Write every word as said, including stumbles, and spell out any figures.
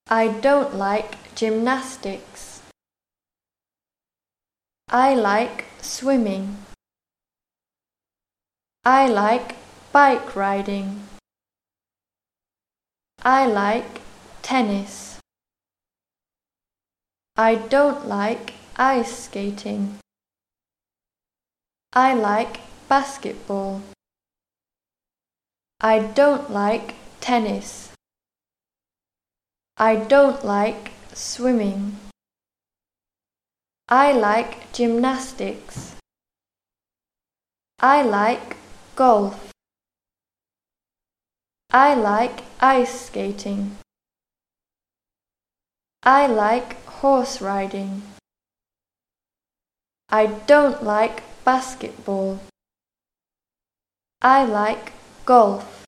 I don't like gymnastics. I like swimming. I like bike riding. I like tennis. I don't like ice skating. I like basketball. I don't like tennis. I don't like swimming. I like gymnastics. I like golf. I like ice skating. I like horse riding. I don't like basketball. I like golf.